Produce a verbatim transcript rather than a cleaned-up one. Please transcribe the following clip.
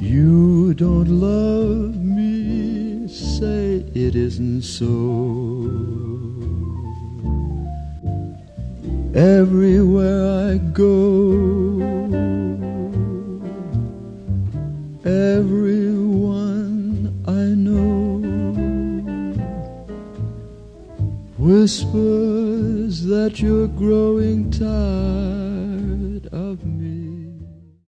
You don't love me, say it isn't so. Everywhere I go, everyone I know whispers that you're growing tired